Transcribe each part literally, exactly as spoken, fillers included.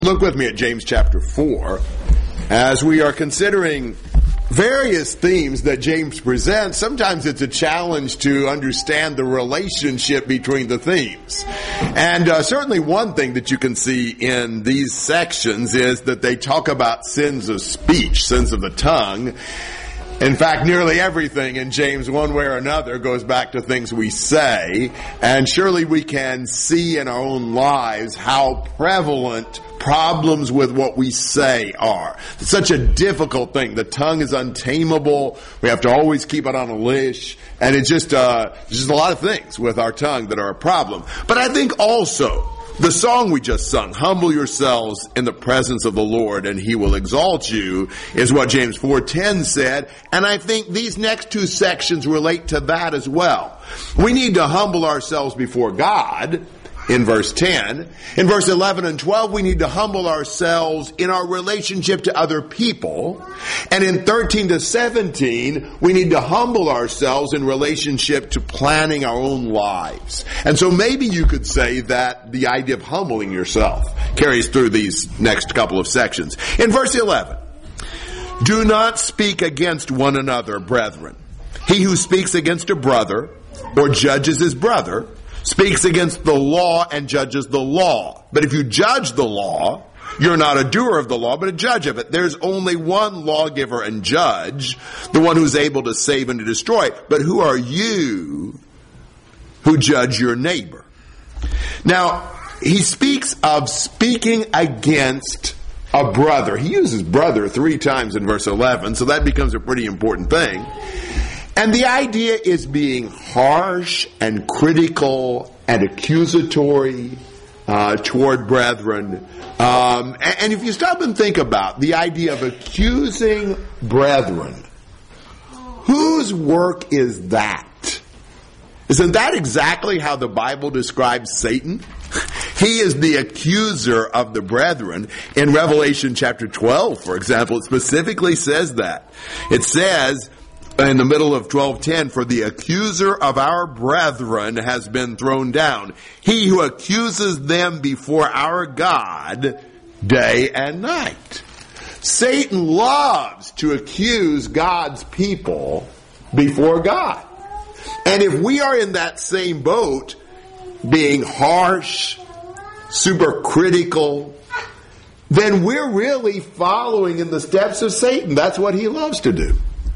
Look with me at James chapter four as we are considering various themes that James presents. Sometimes it's a challenge to understand the relationship between the themes. And uh, certainly one thing that you can see in these sections is that they talk about sins of speech, sins of the tongue. In fact, nearly everything in James, one way or another, goes back to things we say. And surely we can see in our own lives how prevalent problems with what we say are. It's such a difficult thing. The tongue is untamable. We have to always keep it on a leash. And it's just, uh, just a lot of things with our tongue that are a problem. But I think also, the song we just sung, "Humble yourselves in the presence of the Lord and He will exalt you," is what James four ten said. And I think these next two sections relate to that as well. We need to humble ourselves before God in verse ten. In verse eleven and twelve, we need to humble ourselves in our relationship to other people. And in thirteen to seventeen, we need to humble ourselves in relationship to planning our own lives. And so maybe you could say that the idea of humbling yourself carries through these next couple of sections. In verse eleven, "Do not speak against one another, brethren. He who speaks against a brother or judges his brother speaks against the law and judges the law. But if you judge the law, you're not a doer of the law, but a judge of it. There's only one lawgiver and judge, the one who's able to save and to destroy. But who are you who judge your neighbor?" Now, he speaks of speaking against a brother. He uses brother three times in verse eleven, so that becomes a pretty important thing. And the idea is being harsh and critical and accusatory uh, toward brethren. Um, and, and if you stop and think about the idea of accusing brethren, whose work is that? Isn't that exactly how the Bible describes Satan? He is the accuser of the brethren. In Revelation chapter twelve, for example, it specifically says that. It says, in the middle of twelve ten, "For the accuser of our brethren has been thrown down, he who accuses them before our God day and night." Satan loves to accuse God's people before God. And if we are in that same boat, being harsh, super critical, then we're really following in the steps of Satan. That's what he loves to do.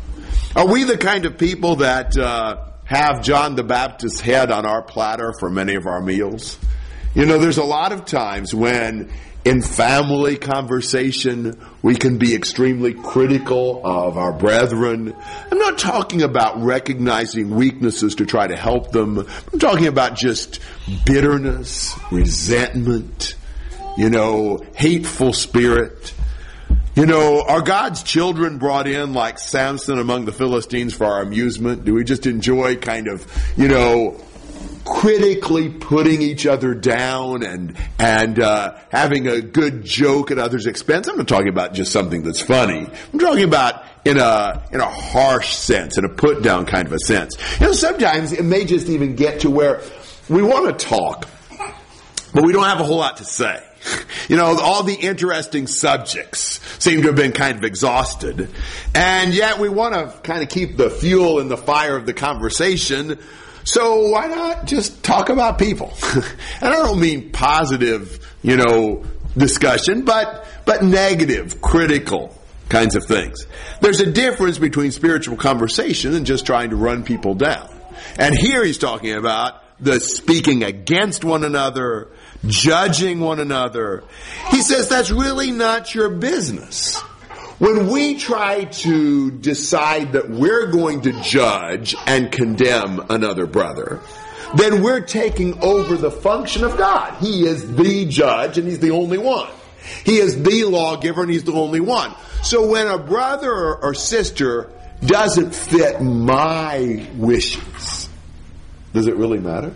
Are we the kind of people that uh, have John the Baptist's head on our platter for many of our meals? You know, there's a lot of times when in family conversation we can be extremely critical of our brethren. I'm not talking about recognizing weaknesses to try to help them. I'm talking about just bitterness, resentment, you know, hateful spirit. You know, are God's children brought in like Samson among the Philistines for our amusement? Do we just enjoy kind of, you know, critically putting each other down and and uh, having a good joke at others' expense? I'm not talking about just something that's funny. I'm talking about in a in a harsh sense, in a put down kind of a sense. You know, sometimes it may just even get to where we want to talk, but we don't have a whole lot to say. You know, all the interesting subjects seem to have been kind of exhausted. And yet we want to kind of keep the fuel in the fire of the conversation. So why not just talk about people? And I don't mean positive, you know, discussion, but, but negative, critical kinds of things. There's a difference between spiritual conversation and just trying to run people down. And here he's talking about the speaking against one another, judging one another. He says that's really not your business. When we try to decide that we're going to judge and condemn another brother, then we're taking over the function of God. He is the judge and He's the only one. He is the lawgiver and He's the only one. So when a brother or sister doesn't fit my wishes, does it really matter?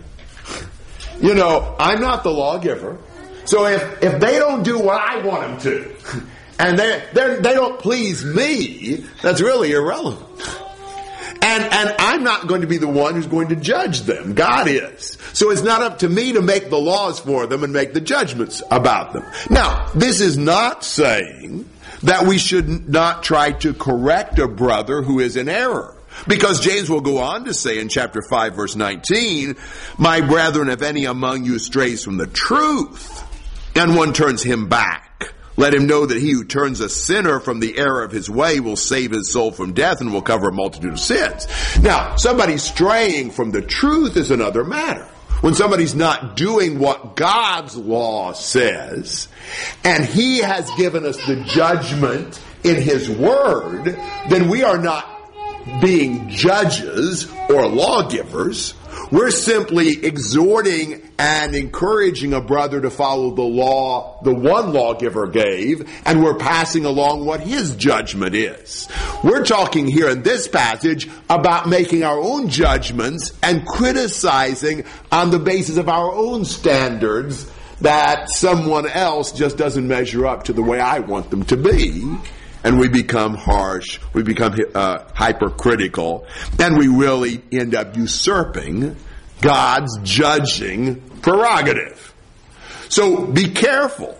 You know, I'm not the lawgiver. So if, if they don't do what I want them to, and they they they don't please me, that's really irrelevant. And, and I'm not going to be the one who's going to judge them. God is. So it's not up to me to make the laws for them and make the judgments about them. Now, this is not saying that we should not try to correct a brother who is in error. Because James will go on to say in chapter five, verse nineteen, "My brethren, if any among you strays from the truth, and one turns him back, let him know that he who turns a sinner from the error of his way will save his soul from death and will cover a multitude of sins." Now, somebody straying from the truth is another matter. When somebody's not doing what God's law says, and He has given us the judgment in His Word, then we are not being judges or lawgivers. We're simply exhorting and encouraging a brother to follow the law the one lawgiver gave, and we're passing along what his judgment is. We're talking here in this passage about making our own judgments and criticizing on the basis of our own standards that someone else just doesn't measure up to the way I want them to be. And we become harsh, we become uh, hypercritical, and we really end up usurping God's judging prerogative. So be careful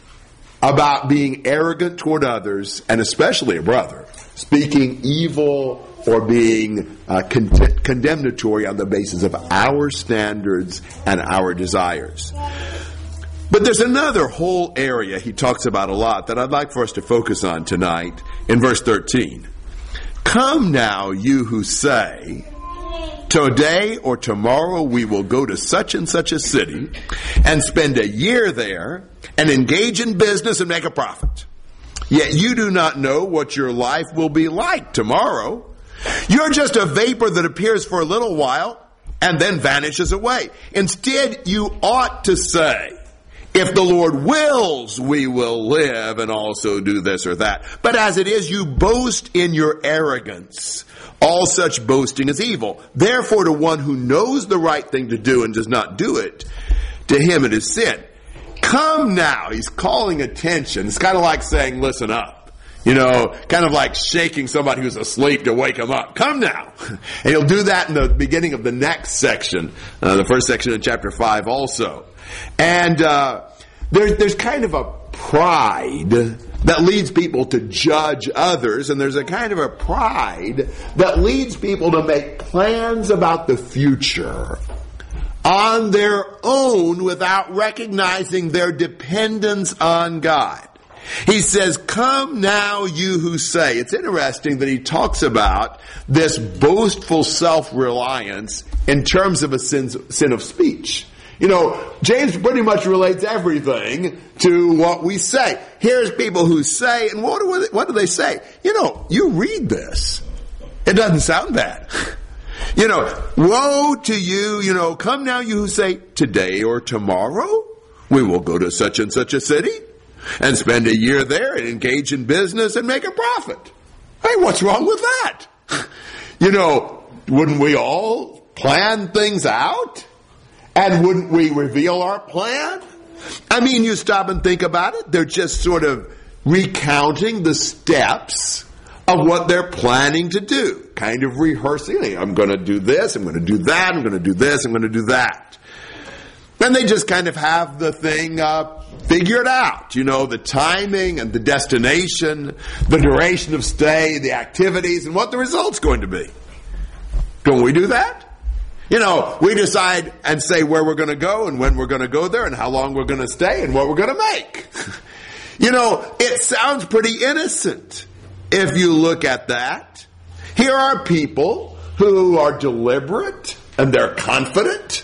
about being arrogant toward others, and especially a brother, speaking evil or being uh, con- condemnatory on the basis of our standards and our desires. But there's another whole area he talks about a lot that I'd like for us to focus on tonight in verse thirteen. "Come now, you who say, today or tomorrow we will go to such and such a city and spend a year there and engage in business and make a profit. Yet you do not know what your life will be like tomorrow. You're just a vapor that appears for a little while and then vanishes away. Instead, you ought to say, if the Lord wills, we will live and also do this or that. But as it is, you boast in your arrogance. All such boasting is evil. Therefore, to one who knows the right thing to do and does not do it, to him it is sin." Come now. He's calling attention. It's kind of like saying, listen up. You know, kind of like shaking somebody who's asleep to wake him up. Come now. And he'll do that in the beginning of the next section, uh, the first section of chapter five also. And uh, there's, there's kind of a pride that leads people to judge others, and there's a kind of a pride that leads people to make plans about the future on their own without recognizing their dependence on God. He says, "Come now, you who say." It's interesting that he talks about this boastful self-reliance in terms of a sin, sin of speech. You know, James pretty much relates everything to what we say. Here's people who say, and what do, what do they say? You know, you read this. It doesn't sound bad. You know, woe to you, you know, come now you who say, today or tomorrow we will go to such and such a city and spend a year there and engage in business and make a profit. Hey, what's wrong with that? You know, wouldn't we all plan things out? And wouldn't we reveal our plan? I mean, you stop and think about it. They're just sort of recounting the steps of what they're planning to do. Kind of rehearsing. I'm going to do this, I'm going to do that, I'm going to do this, I'm going to do that. Then they just kind of have the thing uh, figured out. You know, the timing and the destination, the duration of stay, the activities, and what the result's going to be. Don't we do that? You know, we decide and say where we're going to go and when we're going to go there and how long we're going to stay and what we're going to make. You know, it sounds pretty innocent if you look at that. Here are people who are deliberate and they're confident,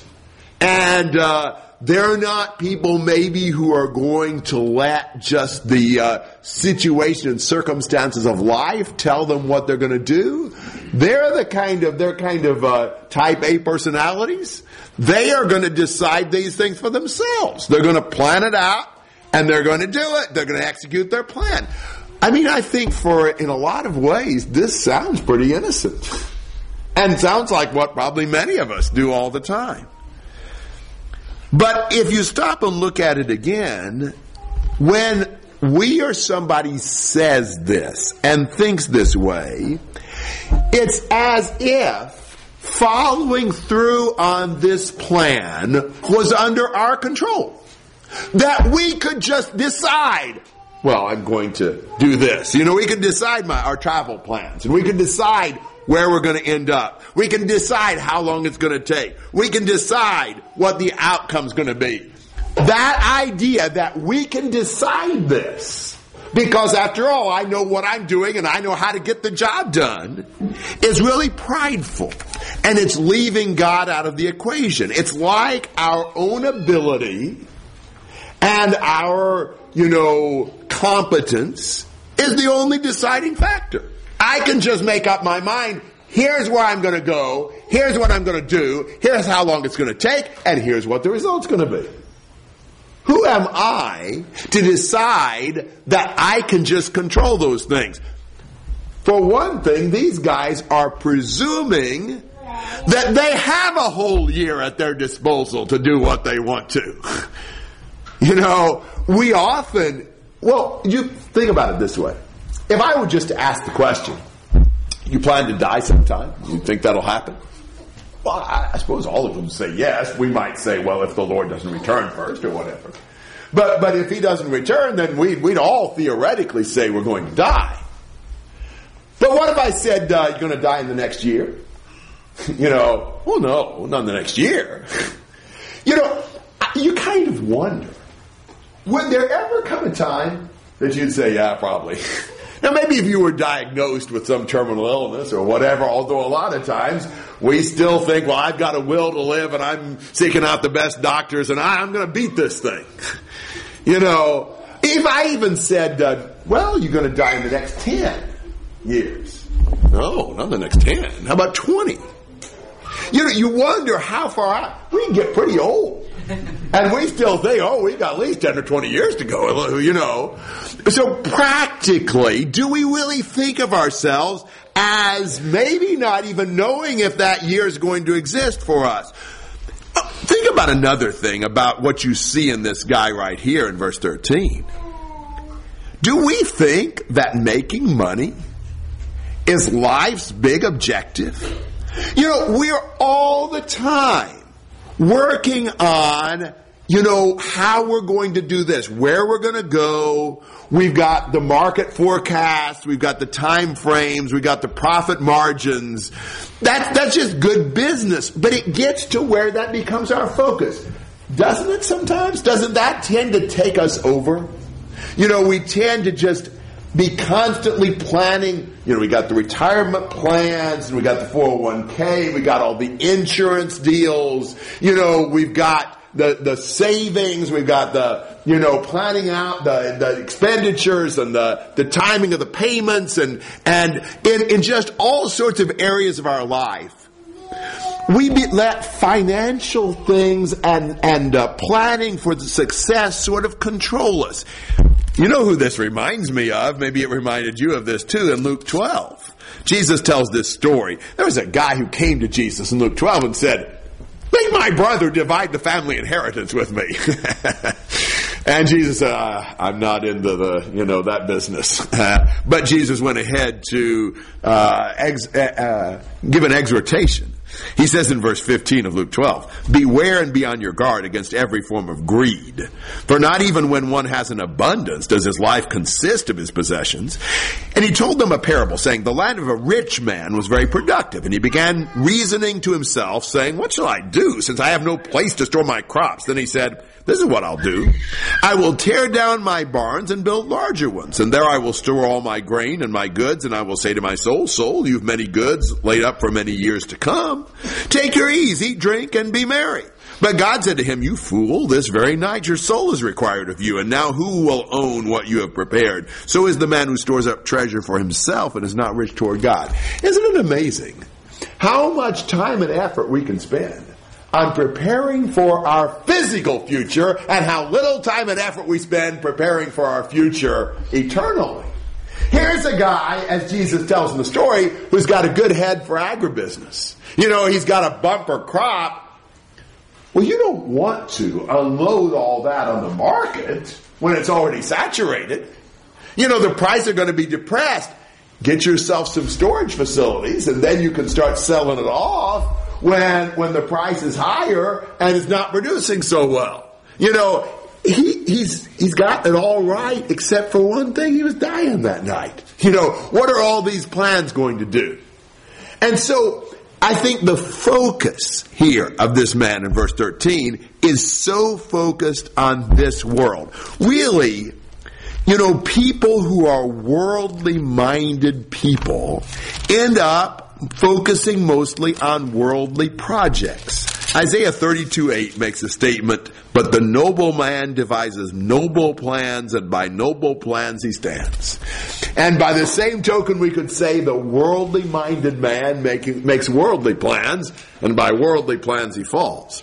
and uh, they're not people maybe who are going to let just the uh, situation and circumstances of life tell them what they're going to do. They're the kind of, they're kind of uh, type A personalities. They are going to decide these things for themselves. They're going to plan it out, and they're going to do it. They're going to execute their plan. I mean, I think for, in a lot of ways, this sounds pretty innocent. And sounds like what probably many of us do all the time. But if you stop and look at it again, when we or somebody says this and thinks this way, It's as if following through on this plan was under our control. That we could just decide, well, I'm going to do this. You know, we can decide my, our travel plans, and we can decide where we're going to end up. We can decide how long it's going to take. We can decide what the outcome's going to be. That idea that we can decide this, because after all, I know what I'm doing and I know how to get the job done, is really prideful. And it's leaving God out of the equation. It's like our own ability and our, you know, competence is the only deciding factor. I can just make up my mind, here's where I'm going to go, here's what I'm going to do, here's how long it's going to take, and here's what the result's going to be. Who am I to decide that I can just control those things? For one thing, these guys are presuming that they have a whole year at their disposal to do what they want to. You know, we often, well, you think about it this way. If I were just to ask the question, you plan to die sometime? You think that'll happen? Well, I, I suppose all of them say yes. We might say, well, if the Lord doesn't return first or whatever. But but if He doesn't return, then we'd, we'd all theoretically say we're going to die. But what if I said uh, you're going to die in the next year? You know, well, no, not in the next year. You know, you kind of wonder, would there ever come a time that you'd say, yeah, probably. Now, maybe if you were diagnosed with some terminal illness or whatever, although a lot of times we still think, well, I've got a will to live and I'm seeking out the best doctors and I'm going to beat this thing. You know, if I even said, uh, well, you're going to die in the next ten years. No, not the next ten. How about twenty? You know, you wonder how far out. We can get pretty old. And we still think, oh, we've got at least ten or twenty years to go, you know. So practically, do we really think of ourselves as maybe not even knowing if that year is going to exist for us? Think about another thing about what you see in this guy right here in verse thirteen. Do we think that making money is life's big objective? You know, we're all the time working on, you know, how we're going to do this, where we're going to go. We've got the market forecast. We've got the time frames. We've got the profit margins. That's, that's just good business. But it gets to where that becomes our focus. Doesn't it sometimes? Doesn't that tend to take us over? You know, we tend to just be constantly planning. You know, we got the retirement plans, and we got the four oh one k, we got all the insurance deals, you know, we've got the, the savings, we've got the, you know, planning out the, the expenditures and the, the timing of the payments and, and in, in just all sorts of areas of our life. We be, let financial things and, and uh, planning for the success sort of control us. You know who this reminds me of? Maybe it reminded you of this too in Luke twelve. Jesus tells this story. There was a guy who came to Jesus in Luke twelve and said, make my brother divide the family inheritance with me. And Jesus said, uh, I'm not into the, you know, that business. Uh, but Jesus went ahead to uh, ex- uh, give an exhortation. He says in verse fifteen of Luke twelve, beware and be on your guard against every form of greed. For not even when one has an abundance does his life consist of his possessions. And he told them a parable, saying, the land of a rich man was very productive. And he began reasoning to himself, saying, what shall I do, since I have no place to store my crops? Then he said, this is what I'll do. I will tear down my barns and build larger ones, and there I will store all my grain and my goods, and I will say to my soul, soul, you've many goods laid up for many years to come. Take your ease, eat, drink, and be merry. But God said to him, you fool, this very night your soul is required of you, and now who will own what you have prepared? So is the man who stores up treasure for himself and is not rich toward God. Isn't it amazing how much time and effort we can spend on preparing for our physical future and how little time and effort we spend preparing for our future eternally? Here's a guy, as Jesus tells in the story, who's got a good head for agribusiness. You know, he's got a bumper crop. Well, you don't want to unload all that on the market when it's already saturated. You know, the prices are going to be depressed. get yourself some storage facilities, and then you can start selling it off when when the price is higher and it's not producing so well. You know, he he's he's got it all right except for one thing: he was dying that night. You know, what are all these plans going to do? And so I think the focus here of this man in verse thirteen is so focused on this world. Really, you know, people who are worldly minded people end up focusing mostly on worldly projects. Isaiah thirty-two eight makes a statement, "But the noble man devises noble plans, and by noble plans he stands." And by the same token, we could say the worldly minded man making, makes worldly plans, and by worldly plans he falls.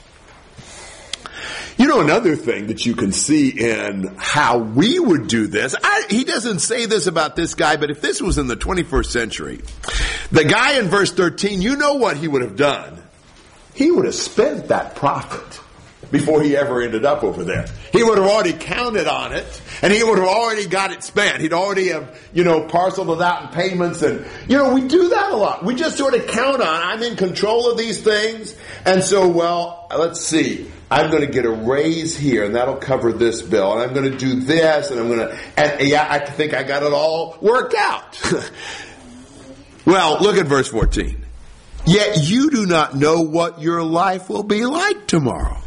You know, another thing that you can see in how we would do this, I, he doesn't say this about this guy, but if this was in the twenty-first century, the guy in verse thirteen, you know what he would have done? He would have spent that profit before he ever ended up over there. He would have already counted on it, and he would have already got it spent. He'd already have, you know, parceled it out in payments, and, you know, we do that a lot. We just sort of count on, I'm in control of these things, and so, well, let's see. I'm going to get a raise here, and that'll cover this bill, and I'm going to do this, and I'm going to, and yeah, I think I got it all worked out. Well, look at verse fourteen. Yet you do not know what your life will be like tomorrow.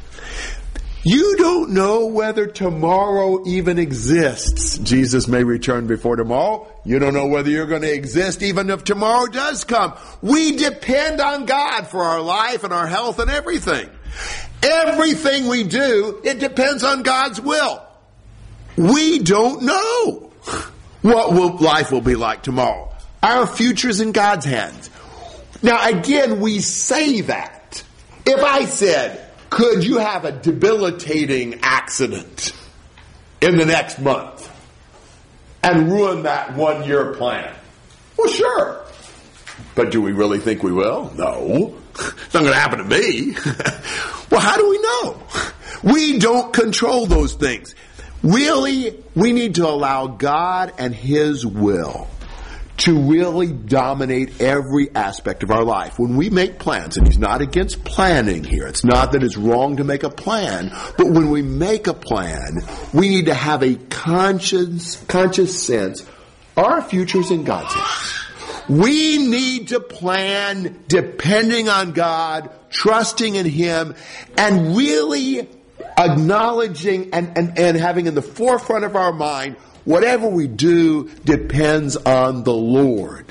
You don't know whether tomorrow even exists. Jesus may return before tomorrow. You don't know whether you're going to exist even if tomorrow does come. We depend on God for our life and our health and everything. Everything we do, it depends on God's will. We don't know what will, life will be like tomorrow. Our future's in God's hands. Now again, we say that. If I said, could you have a debilitating accident in the next month and ruin that one-year plan? Well, sure. But do we really think we will? No. It's not going to happen to me. Well, how do we know? We don't control those things. Really, we need to allow God and His will to really dominate every aspect of our life. When we make plans, and He's not against planning here. It's not that it's wrong to make a plan, but when we make a plan, we need to have a conscious, conscious sense, our future's in God's hands. We need to plan depending on God, trusting in Him, and really acknowledging and, and, and having in the forefront of our mind, whatever we do depends on the Lord.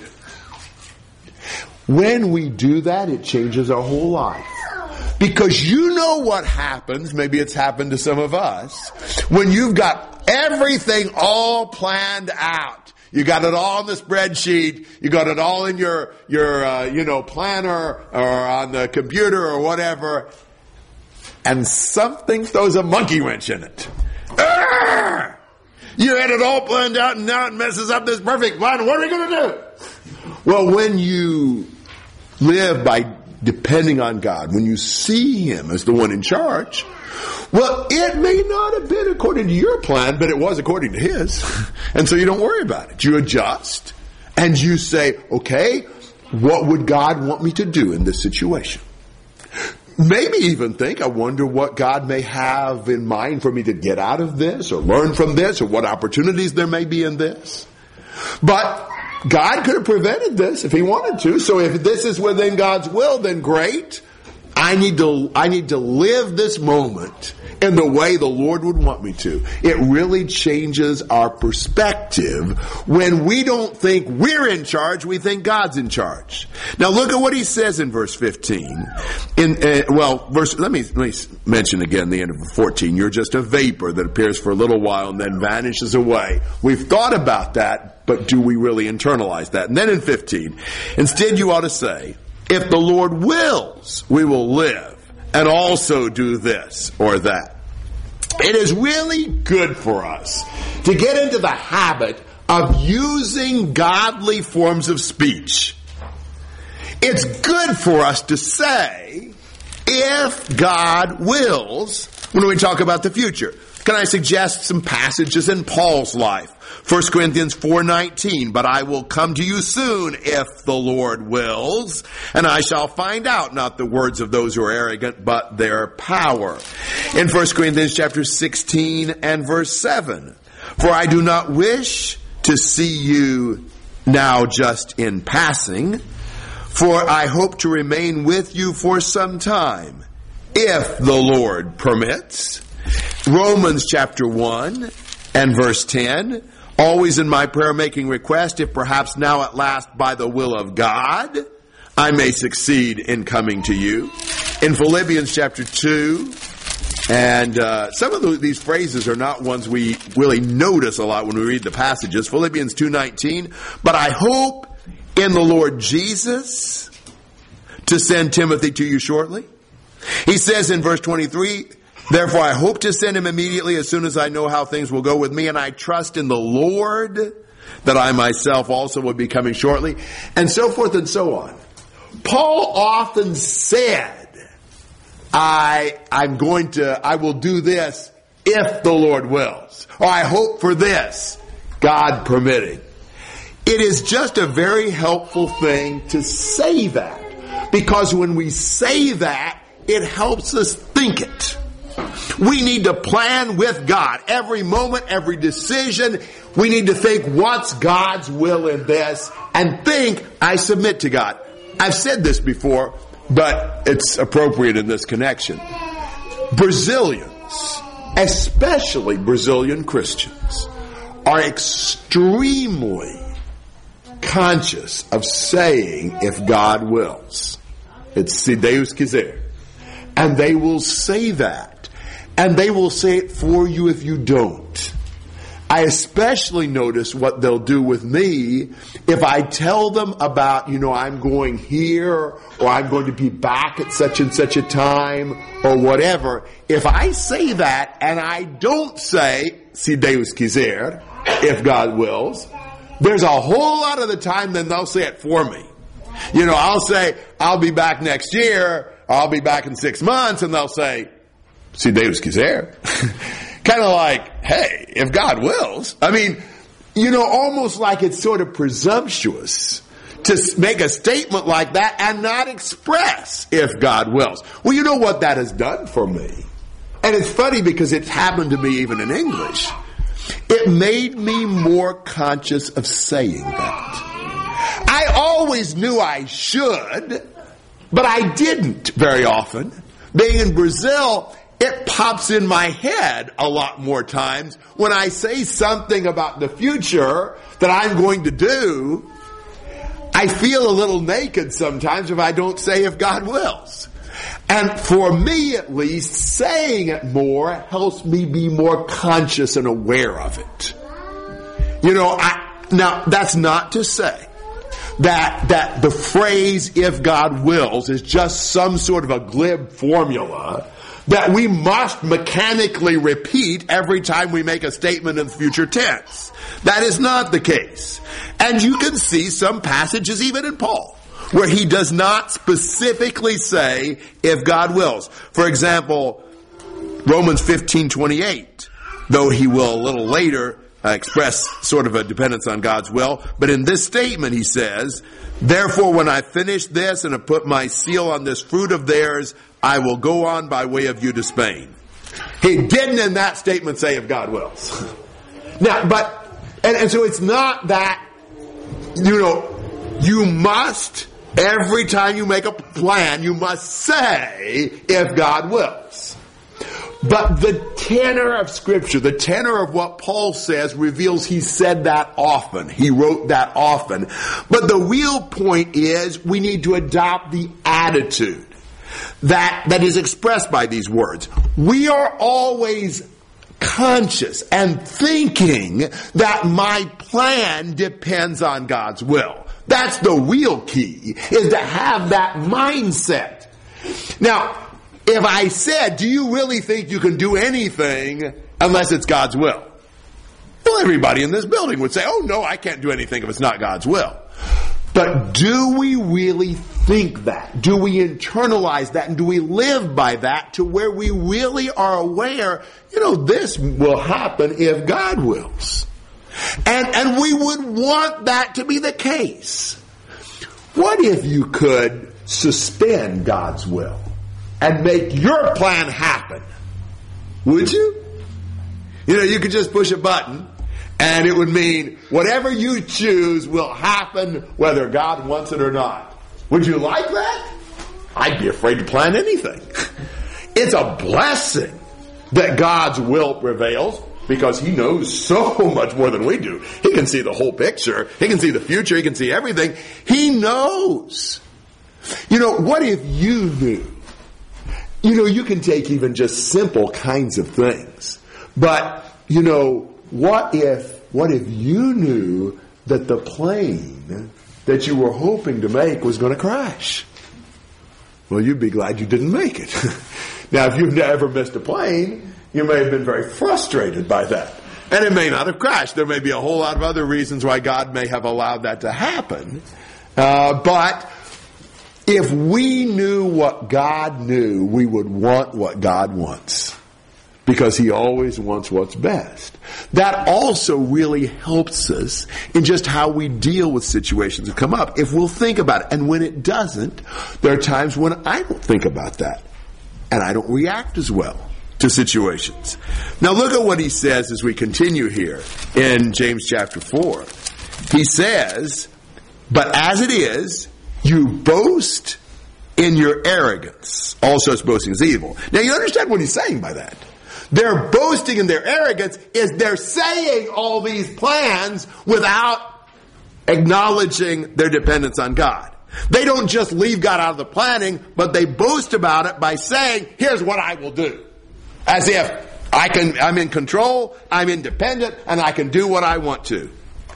When we do that, it changes our whole life. Because you know what happens, maybe it's happened to some of us, when you've got everything all planned out. You got it all on the spreadsheet. You got it all in your, your, uh, you know, planner or on the computer or whatever. And something throws a monkey wrench in it. Arrgh! You had it all planned out and now it messes up this perfect plan. What are we going to do? Well, when you live by depending on God, when you see Him as the one in charge, well, it may not have been according to your plan, but it was according to His. And so you don't worry about it. You adjust and you say, okay, what would God want me to do in this situation? Maybe even think, I wonder what God may have in mind for me to get out of this or learn from this or what opportunities there may be in this. But God could have prevented this if He wanted to. So if this is within God's will, then great. I need to, I need to live this moment in the way the Lord would want me to. It really changes our perspective when we don't think we're in charge, we think God's in charge. Now look at what He says in verse fifteen. In, uh, well, verse, let me, let me mention again the end of fourteen. You're just a vapor that appears for a little while and then vanishes away. We've thought about that, but do we really internalize that? And then in fifteen, instead you ought to say, if the Lord wills, we will live and also do this or that. It is really good for us to get into the habit of using godly forms of speech. It's good for us to say, if God wills, when we talk about the future. Can I suggest some passages in Paul's life? First Corinthians four nineteen, but I will come to you soon if the Lord wills, and I shall find out not the words of those who are arrogant, but their power. In First Corinthians chapter sixteen and verse seven, for I do not wish to see you now just in passing, for I hope to remain with you for some time, if the Lord permits. Romans chapter one and verse ten, always in my prayer making request, if perhaps now at last by the will of God, I may succeed in coming to you. In Philippians chapter two, and uh, some of the, these phrases are not ones we really notice a lot when we read the passages. Philippians two nineteen, but I hope in the Lord Jesus to send Timothy to you shortly. He says in verse twenty-three, therefore I hope to send him immediately as soon as I know how things will go with me, and I trust in the Lord that I myself also will be coming shortly, and so forth and so on. Paul often said, I, I'm going to, I will do this if the Lord wills, or I hope for this, God permitting. It is just a very helpful thing to say that, because when we say that, it helps us think it. We need to plan with God. Every moment, every decision, we need to think, what's God's will in this? And think, I submit to God. I've said this before, but it's appropriate in this connection. Brazilians, especially Brazilian Christians, are extremely conscious of saying, if God wills. It's se Deus quiser. And they will say that. And they will say it for you if you don't. I especially notice what they'll do with me if I tell them about, you know, I'm going here, or I'm going to be back at such and such a time, or whatever. If I say that and I don't say, se Deus quiser, if God wills, there's a whole lot of the time then they'll say it for me. You know, I'll say, I'll be back next year, or I'll be back in six months, and they'll say, se Deus quiser. Kind of like, hey, if God wills. I mean, you know, almost like it's sort of presumptuous to make a statement like that and not express if God wills. Well, you know what that has done for me? And it's funny because it's happened to me even in English. It made me more conscious of saying that. I always knew I should, but I didn't very often. Being in Brazil, it pops in my head a lot more times when I say something about the future that I'm going to do. I feel a little naked sometimes if I don't say if God wills. And for me at least, saying it more helps me be more conscious and aware of it. You know, I, now that's not to say that that the phrase if God wills is just some sort of a glib formula that we must mechanically repeat every time we make a statement in the future tense. That is not the case. And you can see some passages even in Paul where he does not specifically say if God wills. For example, Romans fifteen twenty-eight, though he will a little later uh, express sort of a dependence on God's will. But in this statement he says, therefore when I finish this and have put my seal on this fruit of theirs, I will go on by way of you to Spain. He didn't in that statement say if God wills. Now, but, and, and so it's not that, you know, you must, every time you make a plan, you must say if God wills. But the tenor of Scripture, the tenor of what Paul says reveals he said that often. He wrote that often. But the real point is we need to adopt the attitude that, that is expressed by these words. We are always conscious and thinking that my plan depends on God's will. That's the real key, is to have that mindset. Now, if I said, do you really think you can do anything unless it's God's will? Well, everybody in this building would say, oh no, I can't do anything if it's not God's will. But do we really think that? Do we internalize that? And do we live by that to where we really are aware, you know, this will happen if God wills. And, and we would want that to be the case. What if you could suspend God's will and make your plan happen? Would you? You know, you could just push a button and it would mean whatever you choose will happen whether God wants it or not. Would you like that? I'd be afraid to plan anything. It's a blessing that God's will prevails because He knows so much more than we do. He can see the whole picture. He can see the future. He can see everything. He knows. You know, what if you knew? You know, you can take even just simple kinds of things. But, you know, what if, what if you knew that the plane that you were hoping to make was going to crash? Well, you'd be glad you didn't make it. Now, if you've never missed a plane, you may have been very frustrated by that. And it may not have crashed. There may be a whole lot of other reasons why God may have allowed that to happen. Uh, but if we knew what God knew, we would want what God wants. Because He always wants what's best. That also really helps us in just how we deal with situations that come up. If we'll think about it. And when it doesn't, there are times when I don't think about that. And I don't react as well to situations. Now look at what he says as we continue here in James chapter four. He says, but as it is, you boast in your arrogance. All such boasting is evil. Now you understand what he's saying by that. Their boasting in their arrogance is they're saying all these plans without acknowledging their dependence on God. They don't just leave God out of the planning, but they boast about it by saying, here's what I will do. As if I can, I'm in control, I'm independent, and I can do what I want to.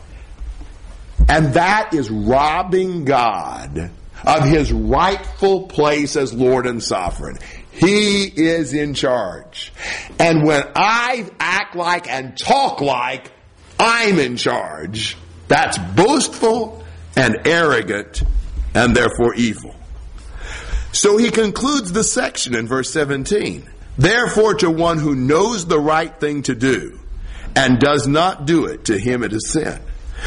And that is robbing God of His rightful place as Lord and Sovereign. He is in charge. And when I act like and talk like I'm in charge, that's boastful and arrogant and therefore evil. So he concludes the section in verse seventeen. Therefore to one who knows the right thing to do and does not do it, to him it is sin.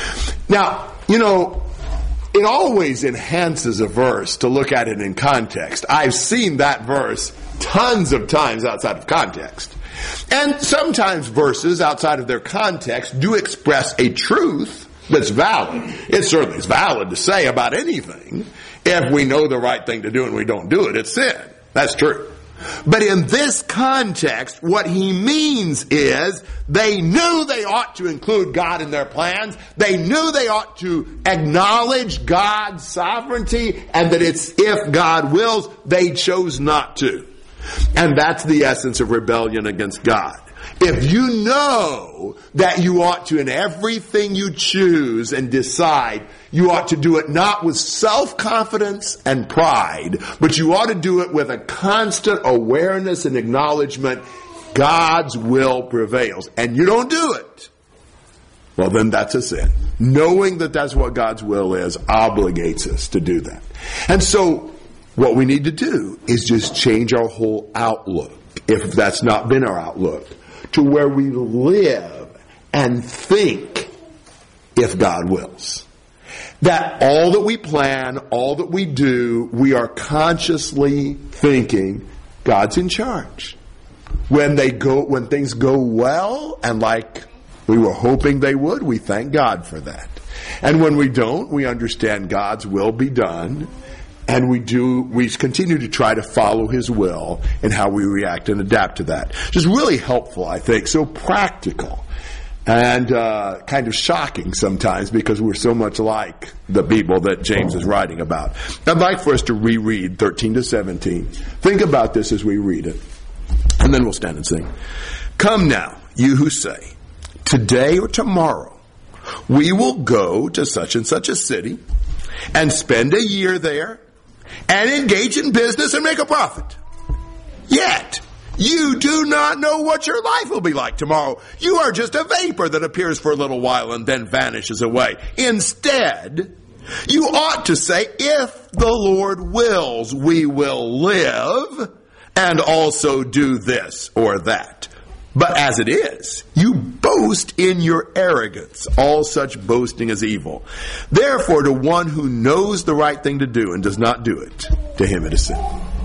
Now, you know, it always enhances a verse to look at it in context. I've seen that verse tons of times outside of context. And sometimes verses outside of their context do express a truth that's valid. It certainly is valid to say about anything. If we know the right thing to do and we don't do it, it's sin. That's true. But in this context, what he means is they knew they ought to include God in their plans. They knew they ought to acknowledge God's sovereignty, and that it's if God wills, they chose not to. And that's the essence of rebellion against God. If you know that you ought to, in everything you choose and decide, you ought to do it not with self-confidence and pride, but you ought to do it with a constant awareness and acknowledgement, God's will prevails, and you don't do it, well then that's a sin. Knowing that that's what God's will is obligates us to do that. And so what we need to do is just change our whole outlook, if that's not been our outlook, to where we live and think if God wills. That all that we plan, all that we do, we are consciously thinking God's in charge. When they go, when things go well, and like we were hoping they would, we thank God for that. And when we don't, we understand God's will be done. And we do, we continue to try to follow His will and how we react and adapt to that. Which is really helpful, I think. So practical. And uh, kind of shocking sometimes because we're so much like the people that James is writing about. I'd like for us to reread thirteen to seventeen. Think about this as we read it. And then we'll stand and sing. Come now, you who say, today or tomorrow, we will go to such and such a city and spend a year there and engage in business and make a profit. Yet, you do not know what your life will be like tomorrow. You are just a vapor that appears for a little while and then vanishes away. Instead, You ought to say, if the Lord wills, we will live and also do this or that. But as it is, you boast in your arrogance. All such boasting is evil. Therefore, to one who knows the right thing to do and does not do it, to him it is sin.